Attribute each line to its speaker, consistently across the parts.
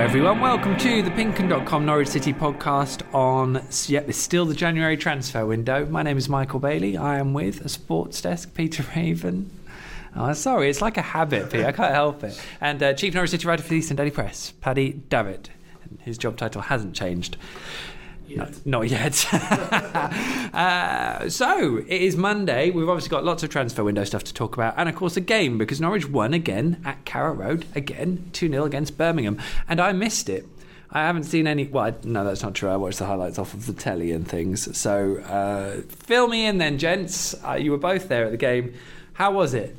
Speaker 1: everyone. Welcome to the Pinkun.com Norwich City podcast on, it's still the January transfer window. My name is Michael Bailey. I am with a sports desk, Peter Raven. Oh, sorry, it's like a habit, Peter. I can't help it. And Chief Norwich City writer for the Eastern Daily Press, Paddy Davitt. His job title hasn't changed. Not yet. So, it is Monday. We've obviously got lots of transfer window stuff to talk about. And, of course, a game, because Norwich won again at Carrow Road. Again, 2-0 against Birmingham. And I missed it. I haven't seen any... Well, no, that's not true. I watched the highlights off of the telly and things. So, fill me in then, gents. You were both there at the game. How was it?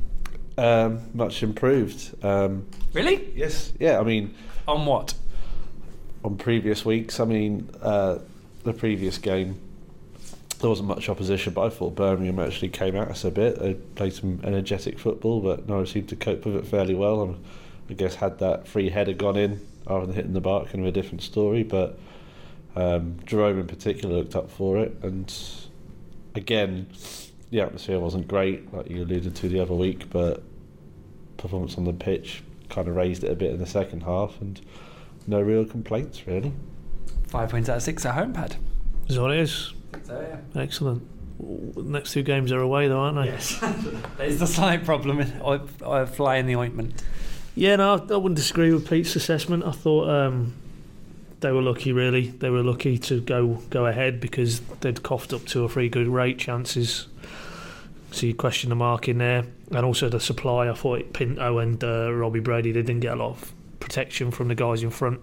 Speaker 2: Much improved.
Speaker 1: Really?
Speaker 2: Yes. Yeah, I mean...
Speaker 1: On what?
Speaker 2: On previous weeks, I mean, the previous game, there wasn't much opposition, but I thought Birmingham actually came at us a bit. They played some energetic football, but Norwich seemed to cope with it fairly well. And I guess had that free header gone in rather than hitting the bar, kind of a different story. But Jerome in particular looked up for it. And again, the atmosphere wasn't great, like you alluded to the other week, but performance on the pitch kind of raised it a bit in the second half. And no real complaints, really. 5
Speaker 1: wins out of 6 at home, Pad.
Speaker 3: Is what it is.
Speaker 1: So, yeah.
Speaker 3: Excellent. Next 2 games are away, though, aren't they?
Speaker 1: Yes. There's the slight problem of fly in the ointment.
Speaker 3: Yeah, no, I wouldn't disagree with Pete's assessment. I thought they were lucky, really. They were lucky to go ahead because they'd coughed up 2 or 3 good rate chances. So you question the mark in there. And also the supply. I thought Pinto and Robbie Brady, they didn't get a lot of protection from the guys in front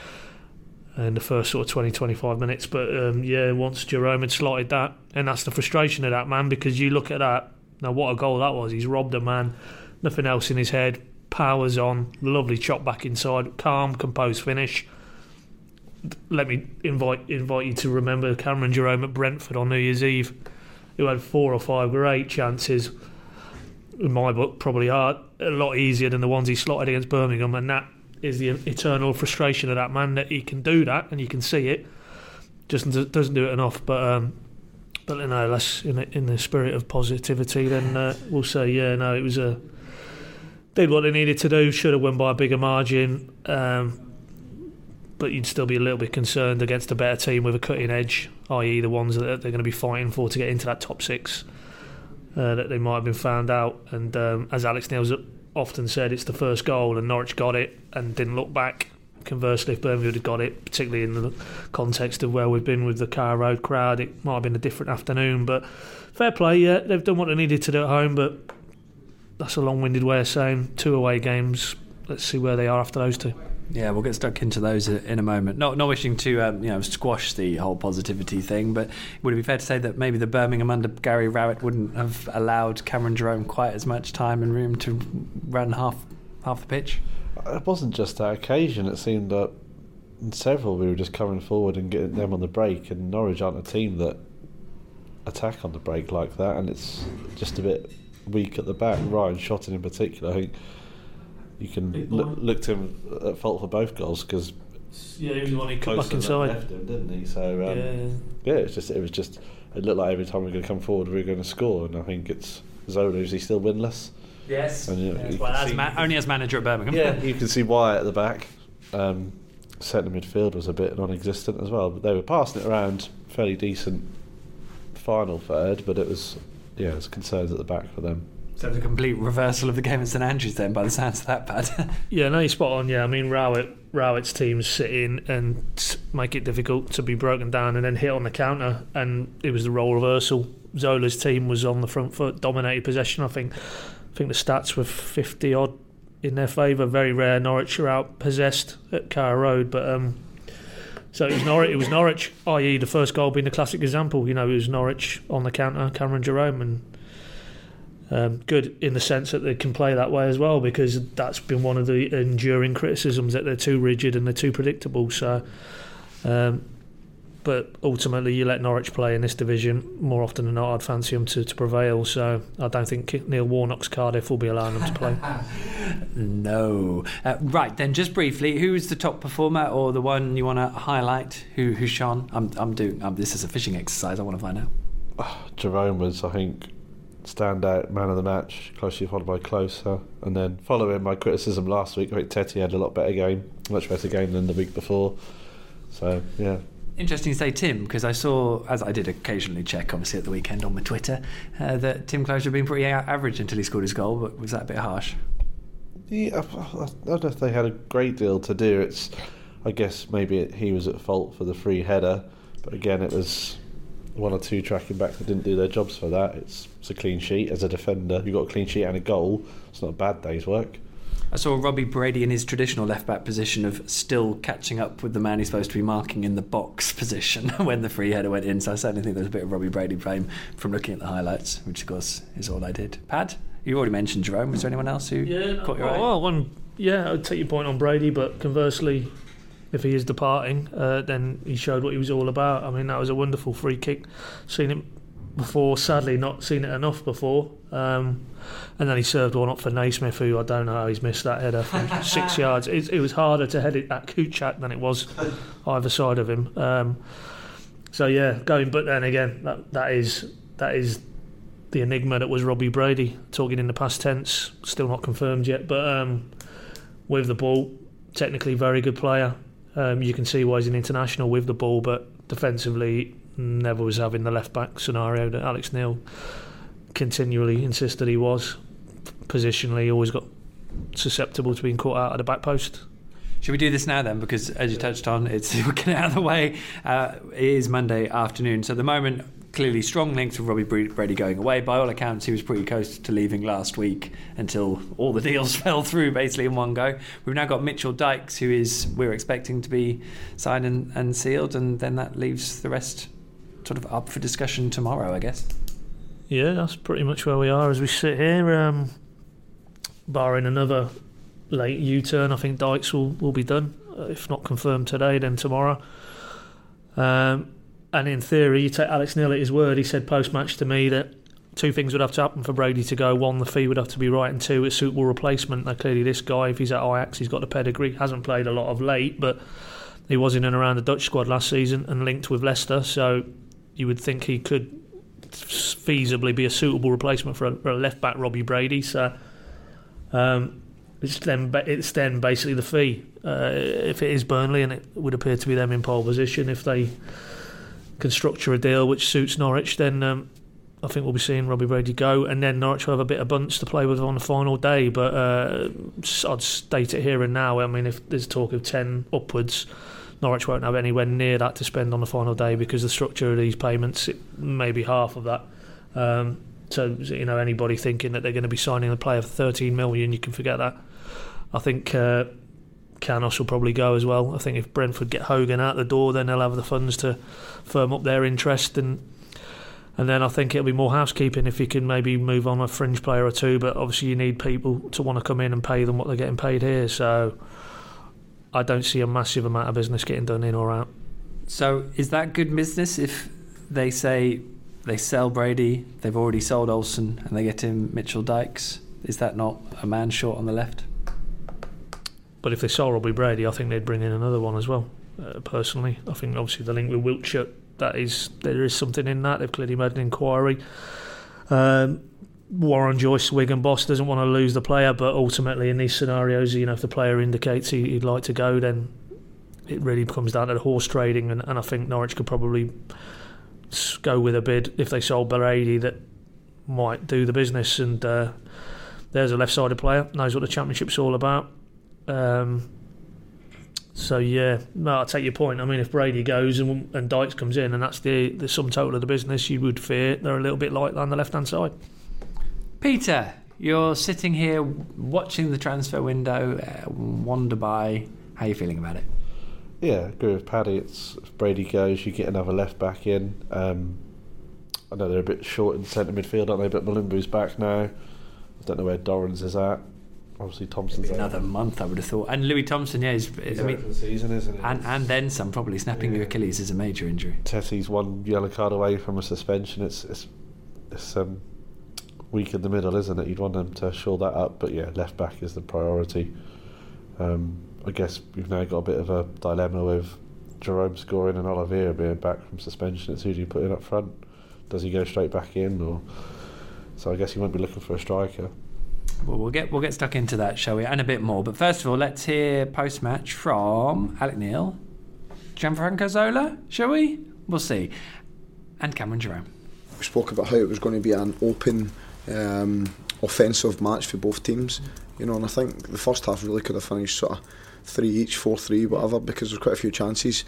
Speaker 3: in the first sort of 20-25 minutes, but once Jerome had slotted that, and that's the frustration of that, man, because you look at that now, what a goal that was. He's robbed a man, nothing else in his head, powers on, lovely chop back inside, calm, composed finish. Let me invite you to remember Cameron Jerome at Brentford on New Year's Eve, who had 4 or 5 great chances, in my book probably are a lot easier than the ones he slotted against Birmingham, and that is the eternal frustration of that man, that he can do that and you can see it, just doesn't do it enough. But no, let's in the spirit of positivity, then we'll say it was did what they needed to do, should have won by a bigger margin, but you'd still be a little bit concerned against a better team with a cutting edge, i.e. the ones that they're going to be fighting for to get into that top 6, that they might have been found out. And as Alex Neil's often said, it's the first goal and Norwich got it and didn't look back. Conversely, if Birmingham had got it, particularly in the context of where we've been with the Carrow Road crowd, it might have been a different afternoon. But fair play, yeah, they've done what they needed to do at home, but that's a long-winded way of saying 2 away games. Let's see where they are after those 2.
Speaker 1: Yeah, we'll get stuck into those in a moment. Not wishing to squash the whole positivity thing, but would it be fair to say that maybe the Birmingham under Gary Rowett wouldn't have allowed Cameron Jerome quite as much time and room to run half the pitch?
Speaker 2: It wasn't just that occasion. It seemed that in several we were just coming forward and getting them on the break, and Norwich aren't a team that attack on the break like that, and it's just a bit weak at the back. Ryan Shotton in particular, I think you can look to him at fault for both goals, because
Speaker 3: he was the one who cut back inside,
Speaker 2: left him, didn't he? So it looked like every time we were going to come forward we were going to score, and I think it's Zola. Is he still winless?
Speaker 1: Yes. And, only as manager at Birmingham.
Speaker 2: Yeah, you can see why at the back. Centre midfield was a bit non-existent as well, but they were passing it around, fairly decent final third, but it was concerns at the back for them.
Speaker 1: So it's a complete reversal of the game at St Andrews then, by the sounds of that, Pat.
Speaker 3: Yeah, no, you're spot on. Yeah, I mean, Rowett's teams sit in and make it difficult to be broken down and then hit on the counter, and it was the role reversal. Zola's team was on the front foot, dominated possession. I think the stats were 50 odd in their favour. Very rare Norwich are out possessed at Carrow Road, but so it was Norwich, i.e. the first goal being the classic example. You know, it was Norwich on the counter, Cameron Jerome, and good in the sense that they can play that way as well, because that's been one of the enduring criticisms, that they're too rigid and they're too predictable. So but ultimately you let Norwich play in this division, more often than not I'd fancy them to prevail, so I don't think Neil Warnock's Cardiff will be allowing them to play.
Speaker 1: No. Right, then just briefly, who's the top performer or the one you want to highlight? Who's shone? I'm doing this is a fishing exercise, I want to find out.
Speaker 2: Jerome was, I think, standout man of the match, closely followed by Klose. And then following my criticism last week, I think Tete had a lot better game, much better game than the week before. So, yeah.
Speaker 1: Interesting to say Tim, because I saw, as I did occasionally check, obviously at the weekend on my Twitter, that Tim Klose had been pretty average until he scored his goal, but was that a bit harsh?
Speaker 2: Yeah, I don't know if they had a great deal to do. I guess maybe he was at fault for the free header, but again, it was one or two tracking backs that didn't do their jobs for that. It's a clean sheet. As a defender, you've got a clean sheet and a goal. It's not a bad day's work.
Speaker 1: I saw Robbie Brady in his traditional left-back position of still catching up with the man he's supposed to be marking in the box position when the free header went in, so I certainly think there's a bit of Robbie Brady blame from looking at the highlights, which of course is all I did. Pad, you already mentioned Jerome. Was there anyone else who caught your eye?
Speaker 3: I'd take your point on Brady, but conversely, if he is departing, then he showed what he was all about. I mean, that was a wonderful free kick. Seen it before, sadly not seen it enough before. And then he served one up for Naismith, who I don't know how he's missed that header from 6 yards. It was harder to head it at Kuchak than it was either side of him. But then again, that is the enigma that was Robbie Brady. Talking in the past tense, still not confirmed yet, but with the ball, technically very good player. You can see why he's an international with the ball, but defensively never was having the left back scenario that Alex Neil continually insisted he was. Positionally, always got susceptible to being caught out of the back post.
Speaker 1: Should we do this now then? Because as you touched on, we're getting out of the way. It is Monday afternoon, so at the moment, clearly strong links with Robbie Brady going away. By all accounts, he was pretty close to leaving last week until all the deals fell through basically in one go. We've now got Mitchell Dykes, who we're expecting to be signed and sealed, and then that leaves the rest sort of up for discussion tomorrow, I guess.
Speaker 3: Yeah, that's pretty much where we are as we sit here. Barring another late U-turn, I think Dykes will be done. If not confirmed today, then tomorrow. And in theory, you take Alex Neil at his word. He said post-match to me that two things would have to happen for Brady to go. One, the fee would have to be right, and two, a suitable replacement. Now, clearly this guy, if he's at Ajax, he's got the pedigree. Hasn't played a lot of late, but he was in and around the Dutch squad last season and linked with Leicester, so you would think he could feasibly be a suitable replacement for a left-back Robbie Brady. So it's then basically the fee. If it is Burnley, and it would appear to be them in pole position, if they can structure a deal which suits Norwich, then I think we'll be seeing Robbie Brady go, and then Norwich will have a bit of bunch to play with on the final day. But I'd state it here and now, I mean, if there's talk of 10 upwards, Norwich won't have anywhere near that to spend on the final day, because the structure of these payments, it may be half of that. So, anybody thinking that they're going to be signing a player for 13 million, you can forget that. I think Canos will probably go as well. I think if Brentford get Hogan out the door, then they'll have the funds to firm up their interest, and then I think it'll be more housekeeping if you can maybe move on a fringe player or two. But obviously you need people to want to come in and pay them what they're getting paid here. So I don't see a massive amount of business getting done in or out.
Speaker 1: So is that good business if they say they sell Brady, they've already sold Olsen, and they get in Mitchell Dykes? Is that not a man short on the left?
Speaker 3: But if they sold Robbie Brady, I think they'd bring in another one as well. Personally, I think obviously the link with Wiltshire, there is something in that. They've clearly made an inquiry. Warren Joyce, Wigan boss, doesn't want to lose the player, but ultimately in these scenarios, if the player indicates he'd like to go, then it really comes down to the horse trading, and I think Norwich could probably go with a bid if they sold Brady that might do the business. And there's a left-sided player, knows what the Championship's all about. So yeah, no, I take your point. I mean, if Brady goes and Dykes comes in, and that's the sum total of the business, you would fear they're a little bit light on the left-hand side.
Speaker 1: Peter, you're sitting here watching the transfer window, wander by. How are you feeling about it?
Speaker 2: Yeah, I agree with Paddy. If Brady goes, you get another left back in. I know they're a bit short in centre midfield, aren't they? But Malumbu's back now. I don't know where Dorrans is at. Obviously Thompson's
Speaker 1: another month, I would have thought. And Louis Thompson,
Speaker 2: he's out for the season, isn't he?
Speaker 1: And then some. Probably snapping your Achilles is a major injury.
Speaker 2: Tetty's one yellow card away from a suspension. It's weak in the middle, isn't it? You'd want them to shore that up, but yeah, left back is the priority. I guess we've now got a bit of a dilemma with Jerome scoring and Oliveira being back from suspension. It's who do you put in up front? Does he go straight back in, or So I guess he won't be looking for a striker.
Speaker 1: Well, we'll get stuck into that, shall we? And a bit more. But first of all, let's hear post-match from Alec Neil, Gianfranco Zola, shall we? We'll see. And Cameron Jerome.
Speaker 4: We spoke about how it was going to be an open, offensive match for both teams. And I think the first half really could have finished sort of 3 each, 4-3, whatever, because there's quite a few chances.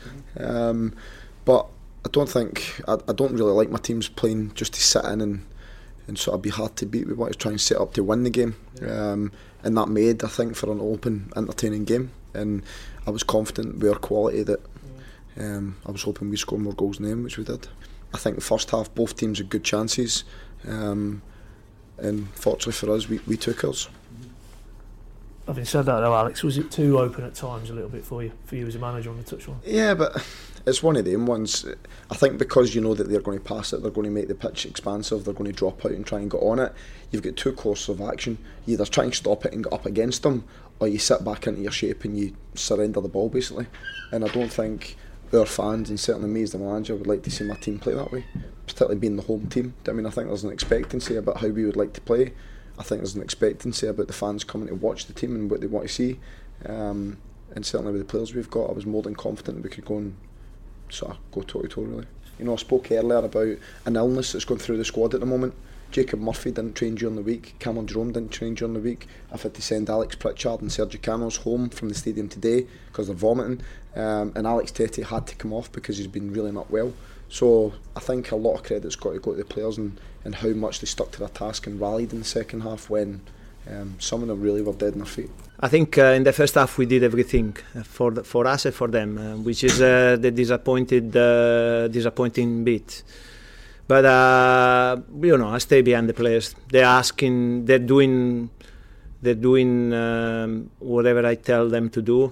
Speaker 4: But I don't really like my teams playing just to sit in and sort of be hard to beat. We want to try and set up to win the game, and that made, I think, for an open, entertaining game. And I was confident with our quality that I was hoping we scored more goals than them, which we did. I think the first half both teams had good chances, and fortunately for us, we took ours.
Speaker 3: Having said that though, Alex, was it too open at times a little bit for you as a manager on the touchline?
Speaker 4: Yeah, but it's one of them ones. I think because you know that they're going to pass it, they're going to make the pitch expansive, they're going to drop out and try and get on it. You've got two courses of action. You either try and stop it and get up against them, or you sit back into your shape and you surrender the ball, basically. And I don't think our fans, and certainly me as the manager, would like to see my team play that way, particularly being the home team. I mean, I think there's an expectancy about how we would like to play. I think there's an expectancy about the fans coming to watch the team and what they want to see. And certainly with the players we've got, I was more than confident that we could go and sort of go toe-to-toe, really. I spoke earlier about an illness that's going through the squad at the moment. Jacob Murphy didn't train during the week, Cameron Jerome didn't train during the week. I've had to send Alex Pritchard and Sergio Canos home from the stadium today because they're vomiting, and Alex Tete had to come off because he's been really not well. So I think a lot of credit's got to go to the players and how much they stuck to their task and rallied in the second half when some of them really were dead on their feet.
Speaker 5: I think in the first half we did everything for us and for them, which is the disappointing bit. But I stay behind the players. They're doing whatever I tell them to do.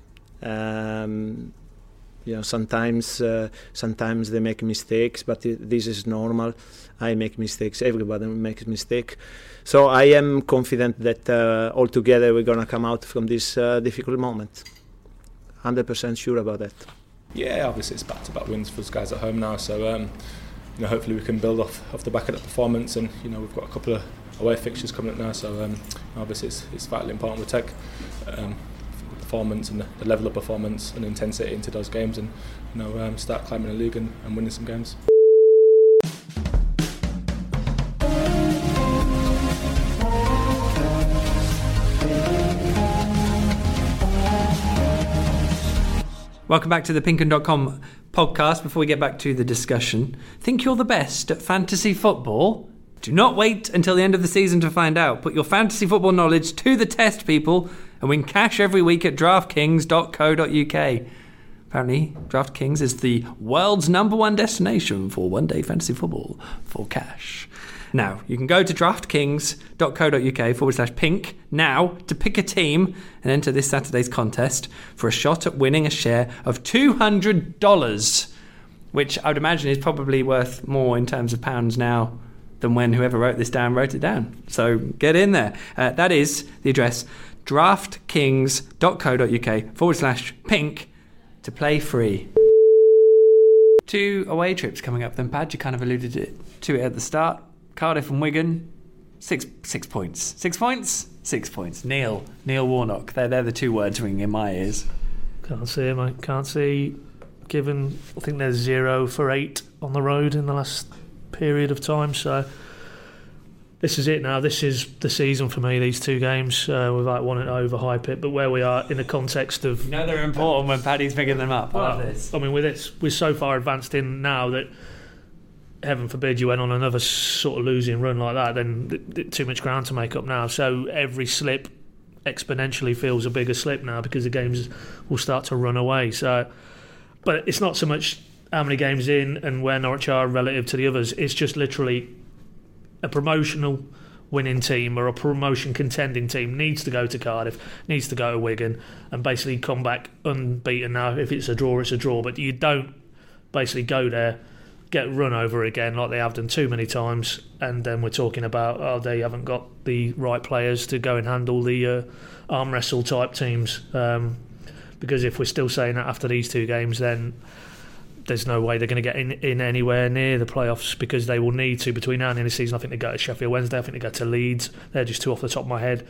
Speaker 5: Sometimes they make mistakes, but this is normal. I make mistakes. Everybody makes mistakes. So I am confident that all together we're gonna come out from this difficult moment. 100% sure about that.
Speaker 6: Yeah, obviously it's back-to-back wins for us guys at home now. So hopefully we can build off the back of that performance, and we've got a couple of away fixtures coming up now. So obviously it's vitally important we take performance and the level of performance and intensity into those games, and start climbing the league and winning some games.
Speaker 1: Welcome back to the Pinkun.com podcast. Before we get back to the discussion, think you're the best at fantasy football? Do not wait until the end of the season to find out. Put your fantasy football knowledge to the test, people, and win cash every week at DraftKings.co.uk. Apparently, DraftKings is the world's #1 destination for one-day fantasy football for cash. Now, you can go to DraftKings.co.uk/pink now to pick a team and enter this Saturday's contest for a shot at winning a share of $200, which I would imagine is probably worth more in terms of pounds now than when whoever wrote this down wrote it down. So get in there. That is the address, DraftKings.co.uk/pink to play free. 2 away trips coming up then, Pad. You kind of alluded to it at the start. Cardiff and Wigan, 6 points. 6 points? 6 points. Neil Warnock. They're the 2 words ringing in my ears.
Speaker 3: Can't see it, mate. Can't see. Given, I think there's 0 for 8 on the road in the last period of time. So this is it now. This is the season for me, these 2 games, without wanting to overhype it. But where we are in the context of...
Speaker 1: they're important when Paddy's picking them up. I love this.
Speaker 3: I mean, with this, we're so far advanced in now that, heaven forbid you went on another sort of losing run like that, then too much ground to make up now. So every slip exponentially feels a bigger slip now because the games will start to run away. So, but it's not so much how many games in and where Norwich are relative to the others. It's just literally a promotional winning team or a promotion contending team needs to go to Cardiff, needs to go to Wigan and basically come back unbeaten. Now, if it's a draw, it's a draw, but you don't basically go there, get run over again like they have done too many times, and then we're talking about they haven't got the right players to go and handle the arm wrestle type teams, because if we're still saying that after these 2 games, then there's no way they're going to get in anywhere near the playoffs, because they will need to between now and the end of the season. I think they go to Sheffield Wednesday, I think they go to Leeds. They're just two off the top of my head.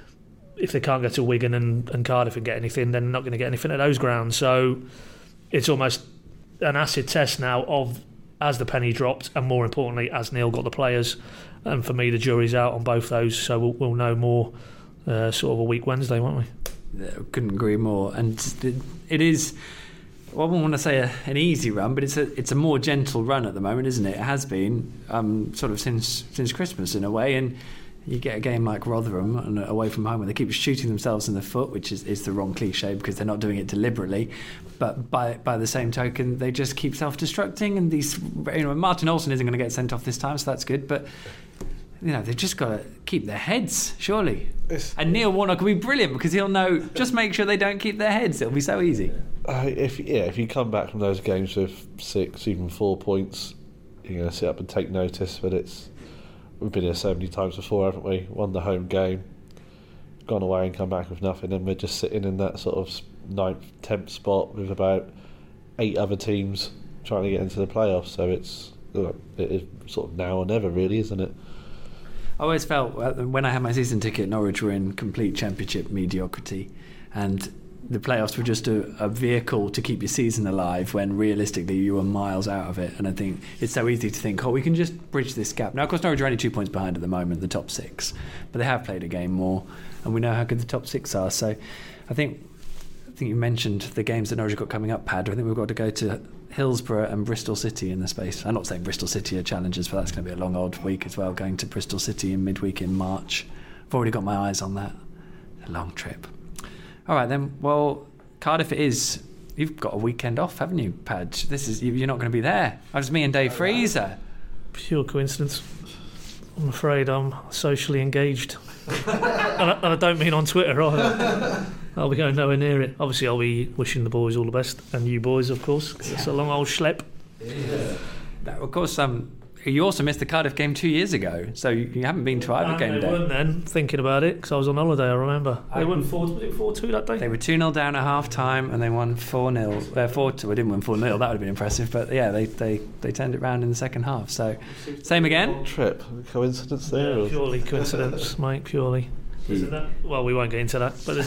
Speaker 3: If they can't go to Wigan and Cardiff and get anything, then they're not going to get anything at those grounds. So it's almost an acid test now of, as the penny dropped, and more importantly, as Neil got the players. And for me, the jury's out on both those, so we'll know more sort of a week Wednesday, won't we?
Speaker 1: Couldn't agree more. And it is, well, I wouldn't want to say an easy run, but it's a more gentle run at the moment, isn't it? It has been sort of since Christmas in a way. And you get a game like Rotherham and away from home where they keep shooting themselves in the foot, which is the wrong cliche because they're not doing it deliberately. But by the same token, they just keep self-destructing. And these, Martin Olsen isn't going to get sent off this time, so that's good. But they've just got to keep their heads, surely. And Neil Warnock will be brilliant because he'll know, just make sure they don't keep their heads. It'll be so easy.
Speaker 2: If you come back from those games with 6, even 4 points, you're going to sit up and take notice. But we've been here so many times before, haven't we? Won the home game, gone away and come back with nothing, and we're just sitting in that sort of 9th, 10th spot with about 8 other teams trying to get into the playoffs. So it is sort of now or never, really, isn't it?
Speaker 1: I always felt when I had my season ticket, Norwich were in complete championship mediocrity, and the playoffs were just a vehicle to keep your season alive when realistically you were miles out of it. And I think it's so easy to think, we can just bridge this gap. Now, of course, Norwich are only 2 points behind at the moment, the top 6, but they have played a game more, and we know how good the top 6 are. So I think you mentioned the games that Norwich have got coming up, Pad. I think we've got to go to Hillsborough and Bristol City in the space. I'm not saying Bristol City are challengers, but that's going to be a long old week as well, going to Bristol City in midweek in March. I've already got my eyes on that. A long trip. All right then, well, Cardiff it is. You've got a weekend off, haven't you, Pad? You're not going to be there. It was me and Dave Freezer.
Speaker 3: Pure coincidence. I'm afraid I'm socially engaged. and I don't mean on Twitter either. I'll be going nowhere near it. Obviously, I'll be wishing the boys all the best, and you boys, of course. It's a long old schlep.
Speaker 1: Yeah. Now, of course, you also missed the Cardiff game 2 years ago, so you haven't been to either game day.
Speaker 3: They weren't then, thinking about it, because I was on holiday, I remember. They won 4-2 that day?
Speaker 1: They were 2-0 down at half-time, and they won 4-0. 4-2. They didn't win 4-0, that would have been impressive, but yeah, they turned it round in the second half. So, same again.
Speaker 2: Trip, coincidence there?
Speaker 3: Yeah, purely coincidence, mate, purely. Well, we won't get into that, but there's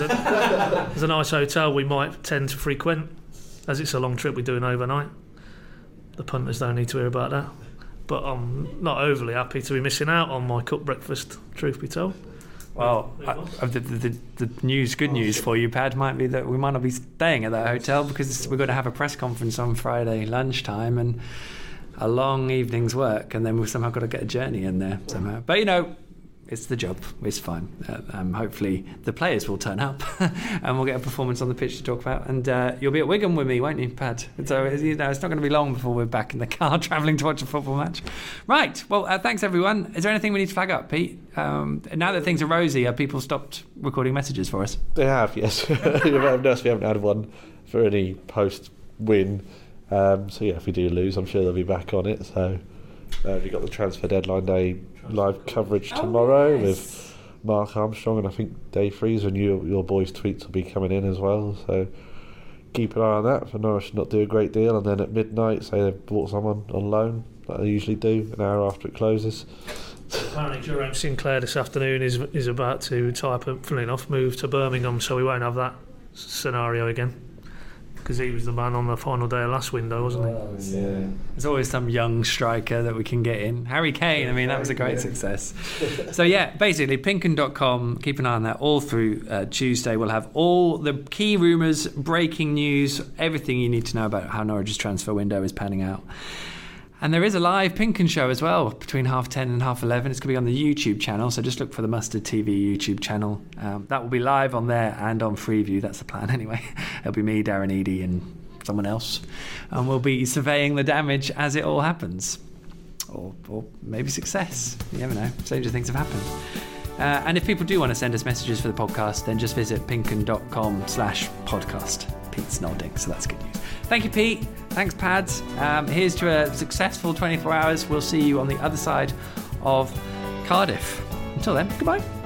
Speaker 3: a nice hotel we might tend to frequent, as it's a long trip we're doing overnight. The punters don't need to hear about that. But I'm not overly happy to be missing out on my cooked breakfast, truth be told.
Speaker 1: Well, the good news for you, Pad, might be that we might not be staying at that hotel because we're going to have a press conference on Friday lunchtime and a long evening's work, and then we've somehow got to get a journey in there somehow. But, it's the job. It's fine. Hopefully the players will turn up and we'll get a performance on the pitch to talk about. And you'll be at Wigan with me, won't you, Pad? So it's not going to be long before we're back in the car travelling to watch a football match. Right. Well, thanks, everyone. Is there anything we need to flag up, Pete? Now that things are rosy, have people stopped recording messages for us?
Speaker 2: They have, yes. We haven't had one for any post-win. So, if we do lose, I'm sure they'll be back on it. So we've got the transfer deadline day live coverage tomorrow with Mark Armstrong, and I think Dave Freezer and your boys' tweets will be coming in as well, so keep an eye on that for Norwich to not do a great deal. And then at midnight, say they've bought someone on loan, like they usually do, an hour after it closes.
Speaker 3: Apparently Jerome Sinclair this afternoon is about to type a, funnily enough, move to Birmingham, so we won't have that scenario again. Because he was the man on the final day of last window, wasn't he?
Speaker 1: Yeah. There's always some young striker that we can get in. Harry Kane, that was a great success. So basically, Pinkun.com, keep an eye on that all through Tuesday. We'll have all the key rumours, breaking news, everything you need to know about how Norwich's transfer window is panning out. And there is a live Pinkun show as well between 10:30 and 11:30. It's going to be on the YouTube channel, so just look for the Mustard TV YouTube channel. That will be live on there and on Freeview. That's the plan anyway. It'll be me, Darren Eadie and someone else. And we'll be surveying the damage as it all happens. Or maybe success. You never know. Stranger things have happened. And if people do want to send us messages for the podcast, then just visit pinkun.com/podcast. Pete's nodding, so that's good news. Thank you, Pete. Thanks, Pads. Here's to a successful 24 hours. We'll see you on the other side of Cardiff. Until then, goodbye.